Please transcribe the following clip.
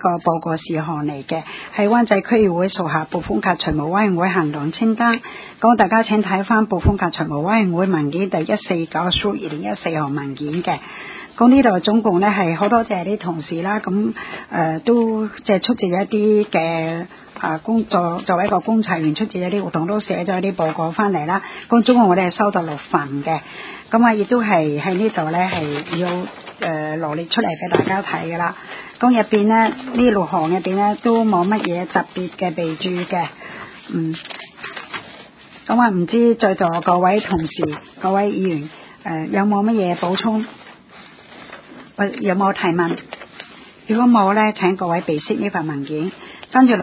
個報告事項嚟嘅，係灣仔區議會屬下撥款及財務委員會行動清單。咁大家請睇翻撥款及財務委員會文件第149/2014號文件嘅。咁呢度總共咧係好多謝啲同事啦，咁都即係出席一啲嘅工作，作為一個觀察員出席一啲活動，都寫咗一啲報告翻嚟啦。咁總共我哋係收到6份嘅，咁亦都係喺呢度咧係要羅列出嚟俾大家睇噶啦。咁入邊咧呢6項入邊咧都冇乜嘢特別嘅備注嘅，咁唔知在座各位同事、各位議員有冇乜嘢補充？有冇提問？如果冇咧，請各位備悉呢份文件，跟住